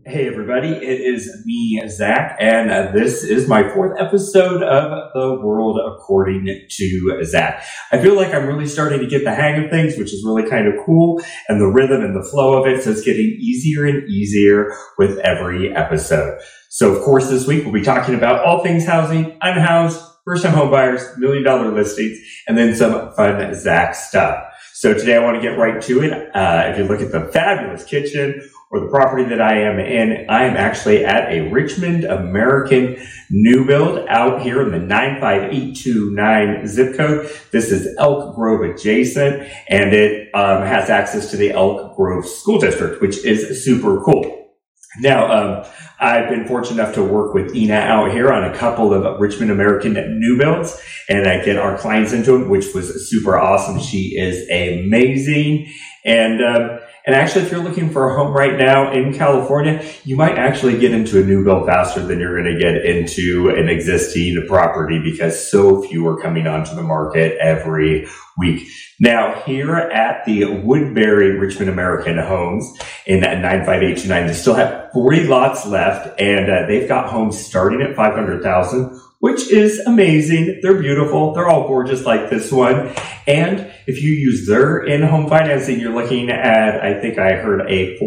Hey everybody, it is me, Zach, and this is my fourth episode of The World According to Zach. I feel like I'm really starting to get the hang of things, which is really kind of cool, and the rhythm and the flow of it, so it's getting easier and easier with every episode. So of course this week we'll be talking about all things housing, unhoused, first-time home buyers, million-dollar listings, and then some fun Zach stuff. So today I want to get right to it. If you look at the fabulous kitchen or the property that I am in, I am actually at a Richmond American new build out here in the 95829 zip code. This is Elk Grove adjacent, and it has access to the Elk Grove School District, which is super cool. Now, I've been fortunate enough to work with Ina out here on a couple of Richmond American new builds, and I get our clients into them, which was super awesome. She is amazing. And actually, if you're looking for a home right now in California, you might actually get into a new build faster than you're going to get into an existing property because so few are coming onto the market every week. Now, here at the Woodbury Richmond American Homes in 95829, they still have 40 lots left, and they've got homes starting at $500,000, which is amazing. They're beautiful. They're all gorgeous like this one. And if you use their in-home financing, you're looking at, I think I heard, a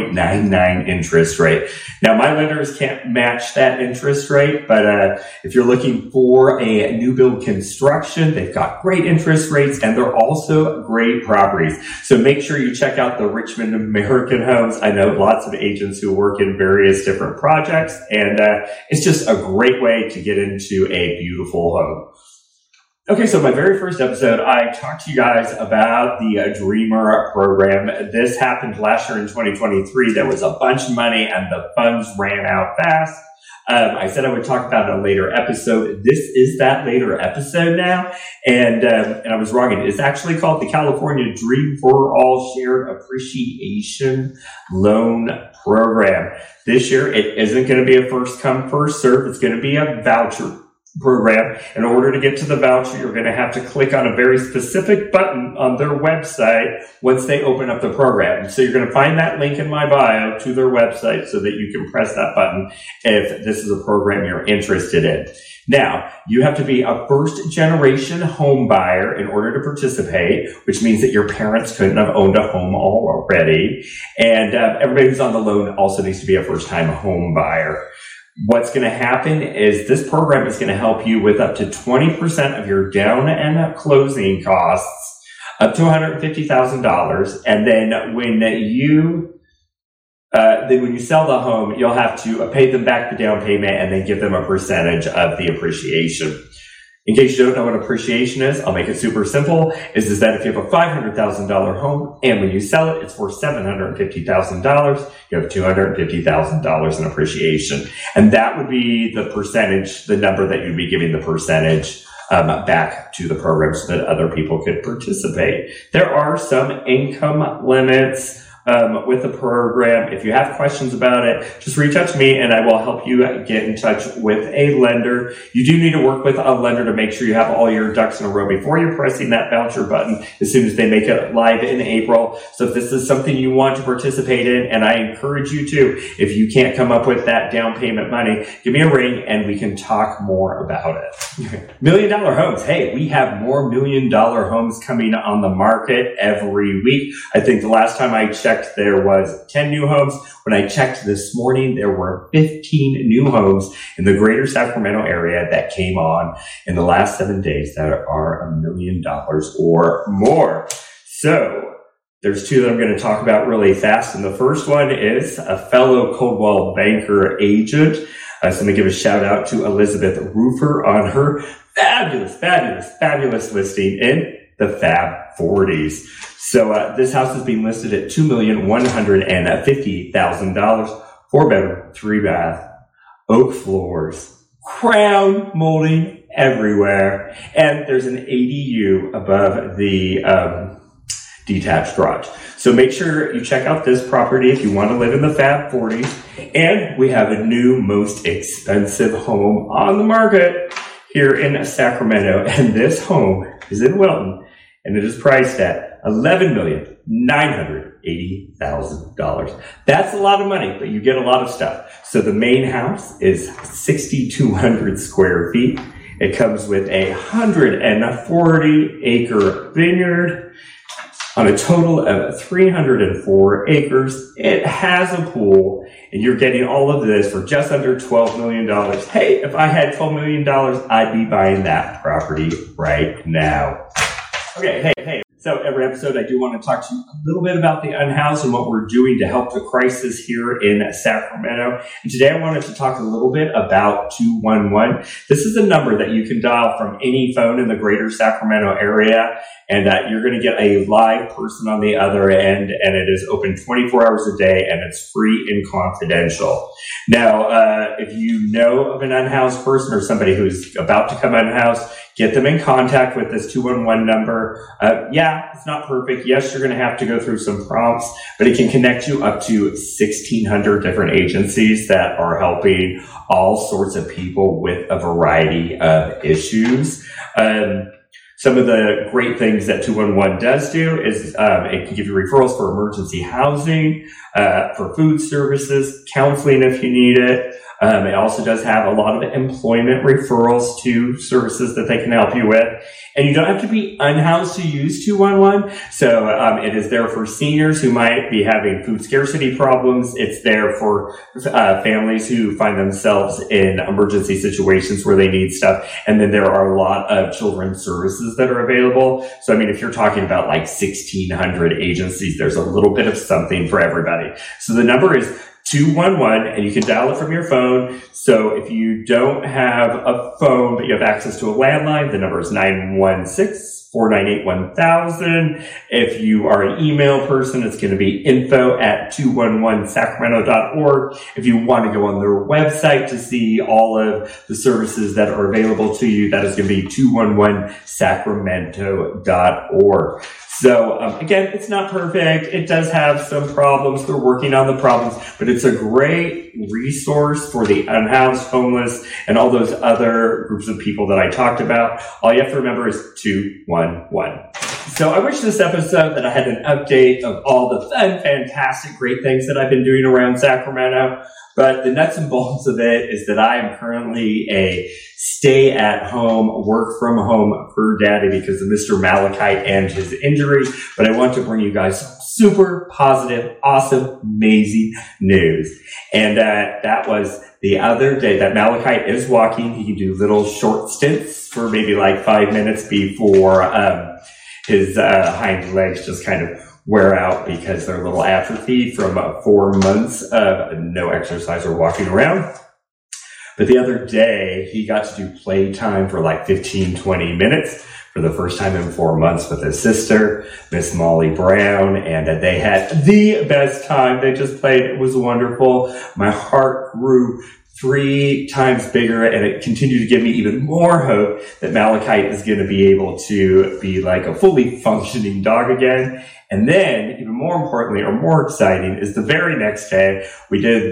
4.99 interest rate. Now, my lenders can't match that interest rate, but if you're looking for a new build construction, they've got great interest rates, and they're also great properties. So make sure you check out the Richmond American Homes. I know lots of agents who work in various different projects, and it's just a great way to get into a beautiful home. Okay, so my very first episode, I talked to you guys about the Dreamer program. This happened last year in 2023. There was a bunch of money and the funds ran out fast. I said I would talk about it in a later episode. This is that later episode now, and I was wrong. It's actually called the California Dream for All Shared Appreciation Loan Program. This year, it isn't going to be a first come, first serve. It's going to be a voucher program. In order to get to the voucher, you're going to have to click on a very specific button on their website once they open up the program. So you're going to find that link in my bio to their website so that you can press that button if this is a program you're interested in. Now, you have to be a first-generation home buyer in order to participate, which means that your parents couldn't have owned a home already. And everybody who's on the loan also needs to be a first-time home buyer. What's going to happen is this program is going to help you with up to 20% of your down and closing costs, up to $150,000. And then when you sell the home, you'll have to pay them back the down payment and then give them a percentage of the appreciation. In case you don't know what appreciation is, I'll make it super simple. Is that if you have a $500,000 home and when you sell it, it's worth $750,000, you have $250,000 in appreciation. And that would be the percentage, the number that you'd be giving the percentage back to the program so that other people could participate. There are some income limits with the program. If you have questions about it, just reach out to me and I will help you get in touch with a lender. You do need to work with a lender to make sure you have all your ducks in a row before you're pressing that voucher button as soon as they make it live in April. So if this is something you want to participate in, and I encourage you to, if you can't come up with that down payment money, give me a ring and we can talk more about it. $1 million homes. Hey, we have more $1 million homes coming on the market every week. I think the last time I checked, there was 10 new homes. When I checked this morning, there were 15 new homes in the greater Sacramento area that came on in the last 7 days that are $1 million or more. So there's two that I'm going to talk about really fast. And the first one is a fellow Coldwell Banker agent. So let me give a shout out to Elizabeth Roofer on her fabulous listing in the Fab 40s. So this house is being listed at $2,150,000, 4-bedroom, 3-bath, oak floors, crown molding everywhere, and there's an ADU above the detached garage. So make sure you check out this property if you want to live in the Fab 40s. And we have a new most expensive home on the market here in Sacramento, and this home is in Wilton, and it is priced at $11,900,000. $180,000. That's a lot of money, but you get a lot of stuff. So the main house is 6,200 square feet. It comes with a 140-acre vineyard on a total of 304 acres. It has a pool, and you're getting all of this for just under $12 million. Hey, if I had $12 million, I'd be buying that property right now. Okay, hey. So every episode, I do want to talk to you a little bit about the unhoused and what we're doing to help the crisis here in Sacramento. And today I wanted to talk a little bit about 211. This is a number that you can dial from any phone in the greater Sacramento area, and you're going to get a live person on the other end, and it is open 24 hours a day, and it's free and confidential. Now, if you know of an unhoused person or somebody who's about to come unhoused, get them in contact with this 211 number. Yeah, it's not perfect. Yes, you're going to have to go through some prompts, but it can connect you up to 1,600 different agencies that are helping all sorts of people with a variety of issues. Some of the great things that 211 does do is it can give you referrals for emergency housing, for food services, counseling if you need it. It also does have a lot of employment referrals to services that they can help you with. And you don't have to be unhoused to use 211. So it is there for seniors who might be having food scarcity problems. It's there for families who find themselves in emergency situations where they need stuff. And then there are a lot of children's services that are available. So, I mean, if you're talking about like 1,600 agencies, there's a little bit of something for everybody. So the number is 211, and you can dial it from your phone. So if you don't have a phone, but you have access to a landline, the number is 916-498-1000. If you are an email person, it's going to be info@211sacramento.org. If you want to go on their website to see all of the services that are available to you, that is going to be 211sacramento.org. So, again, it's not perfect. It does have some problems. They're working on the problems, but it's a great resource for the unhoused, homeless, and all those other groups of people that I talked about. All you have to remember is 211. So I wish this episode that I had an update of all the fun, fantastic, great things that I've been doing around Sacramento. But the nuts and bolts of it is that I am currently a stay-at-home, work-from-home fur daddy because of Mr. Malachite and his injury. But I want to bring you guys some super positive, awesome, amazing news. And that was the other day that Malachite is walking. He can do little short stints for maybe like 5 minutes before his hind legs just kind of wear out because they're a little atrophied from 4 months of no exercise or walking around. But the other day, he got to do playtime for like 15, 20 minutes for the first time in 4 months with his sister, Miss Molly Brown, and they had the best time. They just played. It was wonderful. My heart grew 3 times bigger, and it continued to give me even more hope that Malachite is going to be able to be like a fully functioning dog again. And then, even more importantly, or more exciting, is the very next day, we did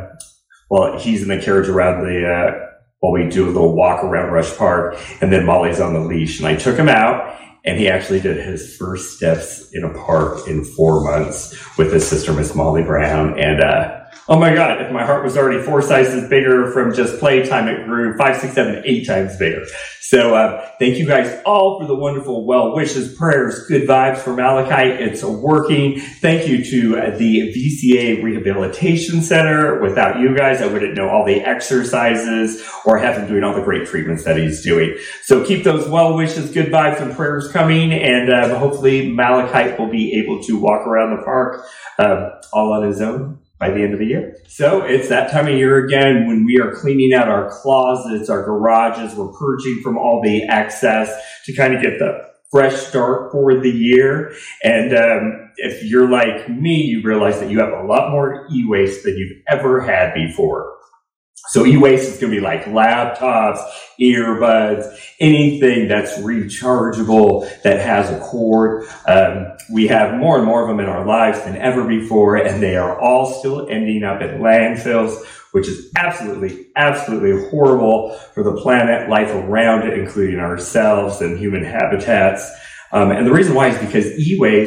he's in the carriage around while we do a little walk around Rush Park, and then Molly's on the leash, and I took him out, and he actually did his first steps in a park in 4 months with his sister, Miss Molly Brown, and oh my God, if my heart was already 4 sizes bigger from just playtime, it grew 5, 6, 7, 8 times bigger. So thank you guys all for the wonderful well wishes, prayers, good vibes for Malachite. It's working. Thank you to the VCA Rehabilitation Center. Without you guys, I wouldn't know all the exercises or have him doing all the great treatments that he's doing. So keep those well wishes, good vibes, and prayers coming, and hopefully Malachite will be able to walk around the park all on his own by the end of the year. So it's that time of year again when we are cleaning out our closets, our garages, we're purging from all the excess to kind of get the fresh start for the year. And if you're like me, you realize that you have a lot more e-waste than you've ever had before. So e-waste is going to be like laptops, earbuds, anything that's rechargeable that has a cord. We have more and more of them in our lives than ever before, and they are all still ending up in landfills, which is absolutely, absolutely horrible for the planet, life around it, including ourselves and human habitats. And the reason why is because e-waste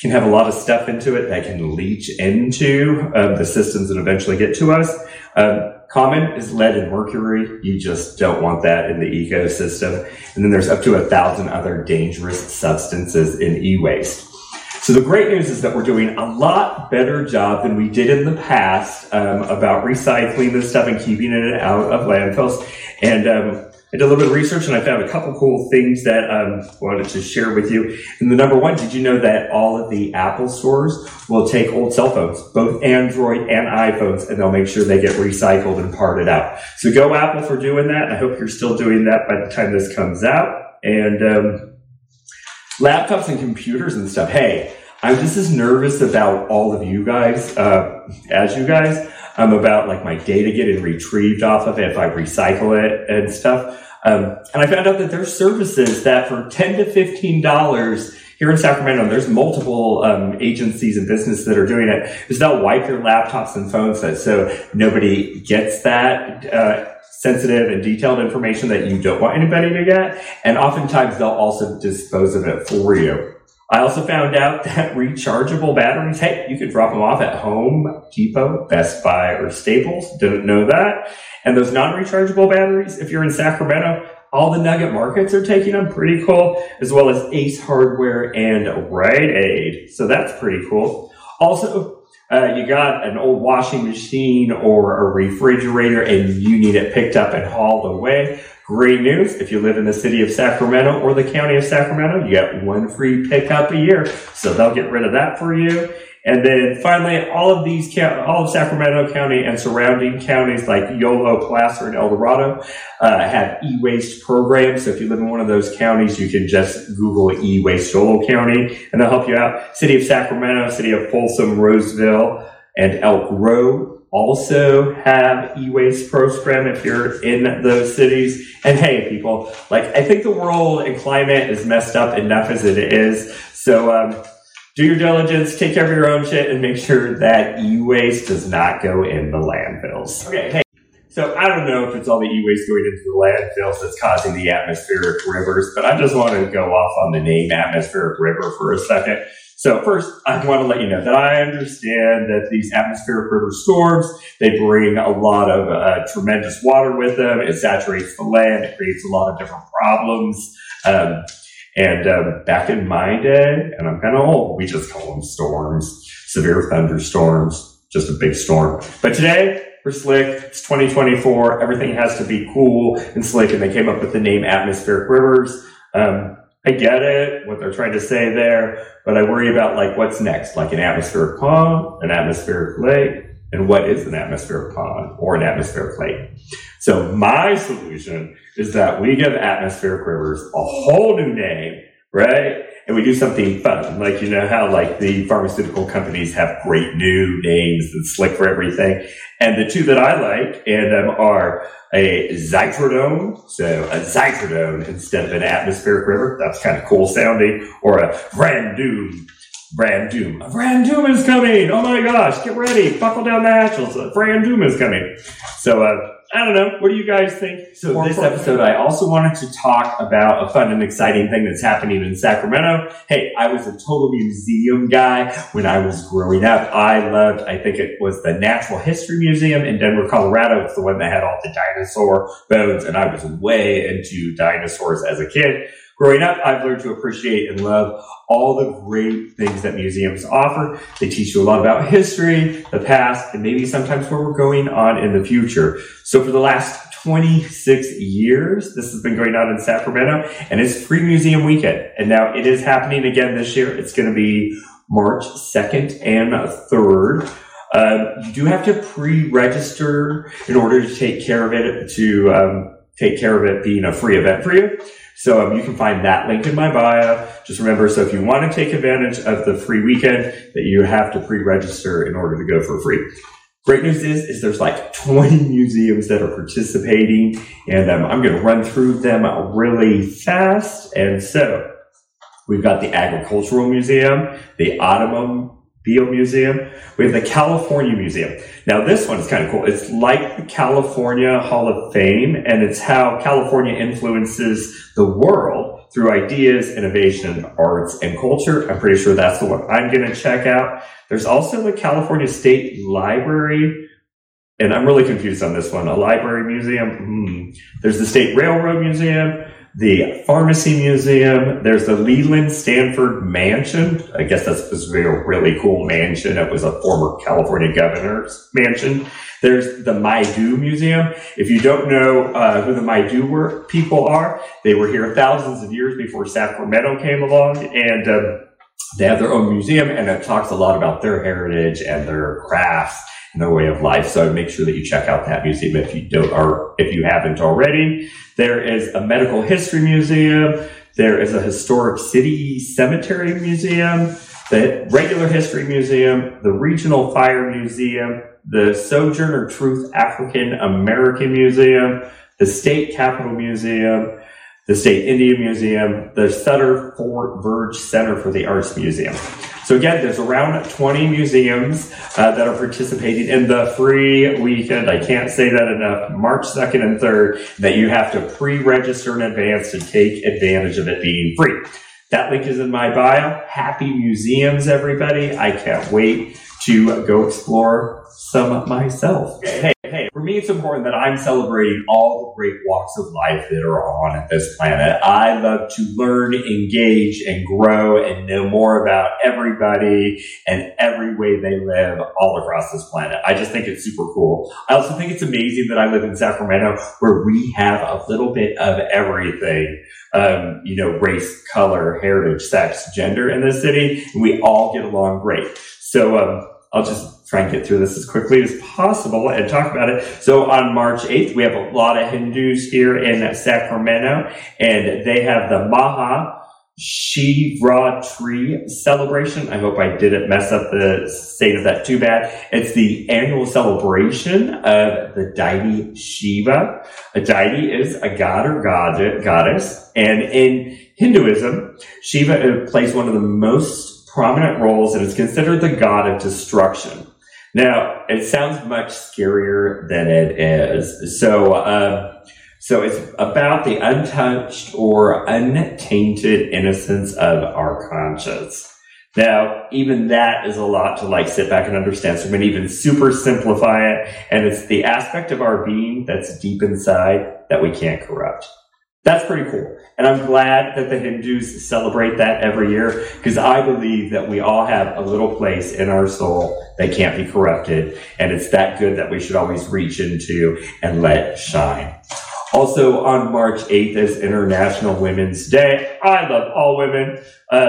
can have a lot of stuff into it that can leach into the systems that eventually get to us. Common is lead and mercury. You just don't want that in the ecosystem. And then there's up to 1,000 other dangerous substances in e-waste. So the great news is that we're doing a lot better job than we did in the past about recycling this stuff and keeping it out of landfills. And I did a little bit of research and I found a couple cool things that I wanted to share with you. And the number one, did you know that all of the Apple stores will take old cell phones, both Android and iPhones, and they'll make sure they get recycled and parted out. So go Apple for doing that. I hope you're still doing that by the time this comes out. And laptops and computers and stuff. Hey, I'm just as nervous about all of you guys, as you guys. About like my data getting retrieved off of it if I recycle it and stuff. And I found out that there's services that for $10 to $15 here in Sacramento, there's multiple agencies and businesses that are doing it, is they'll wipe your laptops and phones so nobody gets that sensitive and detailed information that you don't want anybody to get. And oftentimes they'll also dispose of it for you. I also found out that rechargeable batteries, hey, you could drop them off at Home Depot, Best Buy, or Staples. Didn't know that. And those non-rechargeable batteries, if you're in Sacramento, all the Nugget markets are taking them. Pretty cool. As well as Ace Hardware and Rite Aid. So that's pretty cool. Also, you got an old washing machine or a refrigerator and you need it picked up and hauled away. Great news. If you live in the city of Sacramento or the county of Sacramento, you get one free pickup a year. So they'll get rid of that for you. And then finally, all of Sacramento County and surrounding counties like Yolo, Placer, and El Dorado have e-waste programs. So if you live in one of those counties, you can just Google e-waste Yolo County and they'll help you out. City of Sacramento, City of Folsom, Roseville, and Elk Grove also have e-waste program if you're in those cities. And hey, people, like, I think the world and climate is messed up enough as it is. So, do your diligence, take care of your own shit, and make sure that e-waste does not go in the landfills. Okay, hey. So I don't know if it's all the e-waste going into the landfills that's causing the atmospheric rivers, but I just want to go off on the name atmospheric river for a second. So first, I want to let you know that I understand that these atmospheric river storms, they bring a lot of tremendous water with them. It saturates the land. It creates a lot of different problems. And back in my day, and I'm kind of old, we just call them storms, severe thunderstorms, just a big storm. But today, we're slick. It's 2024. Everything has to be cool and slick, and they came up with the name atmospheric rivers. I get it, what they're trying to say there, but I worry about like what's next, like an atmospheric pond, an atmospheric lake, and what is an atmospheric pond or an atmospheric lake? So my solution is that we give atmospheric rivers a whole new name, right? And we do something fun, like, you know how like the pharmaceutical companies have great new names and slick for everything. And the two that I like are a Zytrodone, so a Zytrodone instead of an atmospheric river. That's kind of cool sounding. Or a Vrandoom. A Vrandoom is coming. Oh my gosh, get ready. Buckle down the hatches. A Vrandoom is coming. So, I don't know. What do you guys think? So this episode, I also wanted to talk about a fun and exciting thing that's happening in Sacramento. Hey, I was a total museum guy when I was growing up. I think it was the Natural History Museum in Denver, Colorado. It's the one that had all the dinosaur bones, and I was way into dinosaurs as a kid. Growing up, I've learned to appreciate and love all the great things that museums offer. They teach you a lot about history, the past, and maybe sometimes where we're going on in the future. So for the last 26 years, this has been going on in Sacramento, and it's Free Museum Weekend. And now it is happening again this year. It's going to be March 2nd and 3rd. You do have to pre-register in order to take care of it, being a free event for you. So you can find that link in my bio. Just remember, so if you want to take advantage of the free weekend, that you have to pre-register in order to go for free. Great news is there's like 20 museums that are participating, and I'm going to run through them really fast. And so we've got the Agricultural Museum, the Automobile Museum. We have the California Museum. Now this one is kind of cool. It's like the California Hall of Fame, and it's how California influences the world through ideas, innovation, arts, and culture. I'm pretty sure that's the one I'm going to check out. There's also the California State Library, and I'm really confused on this one. A library museum. There's the State Railroad Museum, the Pharmacy Museum. There's the Leland Stanford Mansion. I guess that's a really cool mansion. It was a former California governor's mansion. There's the Maidu Museum. If you don't know who the Maidu people are, they were here thousands of years before Sacramento came along, and they have their own museum, and it talks a lot about their heritage and their crafts and their way of life. So make sure that you check out that museum if you don't, or if you haven't already. There is a medical history museum. There is a historic city cemetery museum, the regular history museum, the regional fire museum, the Sojourner Truth African American Museum, the State Capitol Museum, the State Indian Museum, the Sutter Fort Verge Center for the Arts Museum. So again, there's around 20 museums that are participating in the free weekend. I can't say that enough. March 2nd and 3rd, that you have to pre-register in advance to take advantage of it being free. That link is in my bio. Happy museums, everybody. I can't wait to go explore some myself. Hey, for me, it's important that I'm celebrating all the great walks of life that are on this planet. I love to learn, engage, and grow and know more about everybody and every way they live all across this planet. I just think it's super cool. I also think it's amazing that I live in Sacramento, where we have a little bit of everything. Race, color, heritage, sex, gender in this city, and we all get along great. So I'll just try and get through this as quickly as possible and talk about it. So on March 8th, we have a lot of Hindus here in Sacramento, and they have the Maha Shivratri celebration. I hope I didn't mess up the state of that too bad. It's the annual celebration of the deity Shiva. A deity is a god or goddess, and in Hinduism, Shiva plays one of the most prominent roles and is considered the god of destruction. Now, it sounds much scarier than it is. So it's about the untouched or untainted innocence of our conscience. Now, even that is a lot to sit back and understand. So I'm going to even super simplify it. And it's the aspect of our being that's deep inside that we can't corrupt. That's pretty cool. And I'm glad that the Hindus celebrate that every year, because I believe that we all have a little place in our soul that can't be corrupted. And it's that good that we should always reach into and let shine. Also on March 8th is International Women's Day. I love all women.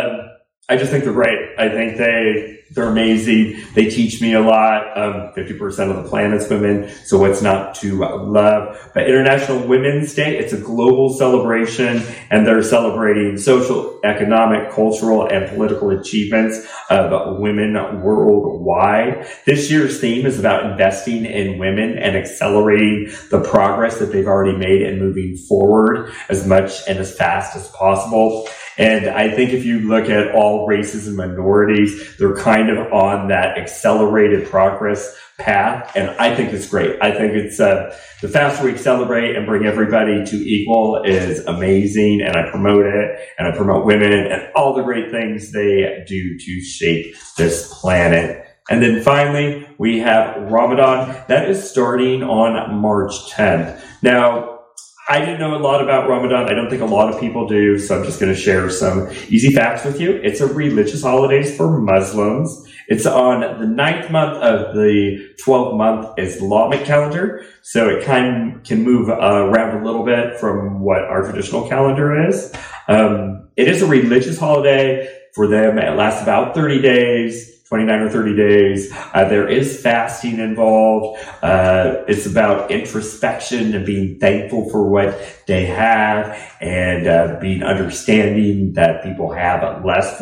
I just think they're great. I think they're amazing. They teach me a lot. 50% of the planet's women, so what's not to love? But International Women's Day, it's a global celebration, and they're celebrating social, economic, cultural, and political achievements of women worldwide. This year's theme is about investing in women and accelerating the progress that they've already made and moving forward as much and as fast as possible. And I think if you look at all races and minorities, they're kind of on that accelerated progress path. And I think it's great. I think it's the faster we accelerate and bring everybody to equal is amazing. And I promote it, and I promote women and all the great things they do to shape this planet. And then finally, we have Ramadan. That is starting on March 10th. Now, I didn't know a lot about Ramadan. I don't think a lot of people do, so I'm just going to share some easy facts with you. It's a religious holiday for Muslims. It's on the 9th month of the 12-month Islamic calendar, so it kind of can move around a little bit from what our traditional calendar is. It is a religious holiday for them. It lasts about 30 days. 29 or 30 days. There is fasting involved. It's about introspection and being thankful for what they have, and being understanding that people have less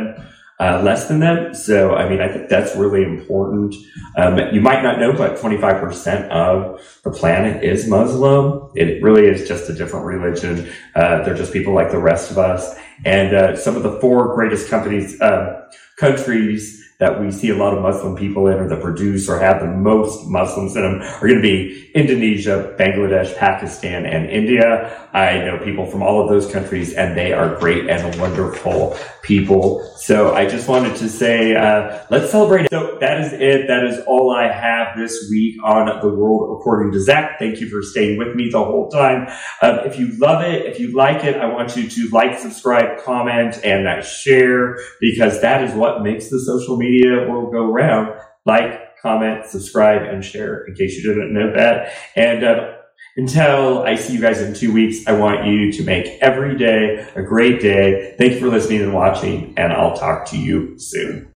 than them. So, I think that's really important. You might not know, but 25% of the planet is Muslim. It really is just a different religion. They're just people like the rest of us. And some of the 4 greatest countries that we see a lot of Muslim people in, or that produce or have the most Muslims in them, are going to be Indonesia, Bangladesh, Pakistan, and India. I know people from all of those countries, and they are great and wonderful people. So I just wanted to say, let's celebrate. So that is it. That is all I have this week on The World According to Zach. Thank you for staying with me the whole time. If you love it, if you like it, I want you to like, subscribe, comment, and share, because that is what makes the social media world go round. Like, comment, subscribe, and share, in case you didn't know that. And until I see you guys in 2 weeks, I want you to make every day a great day. Thank you for listening and watching, and I'll talk to you soon.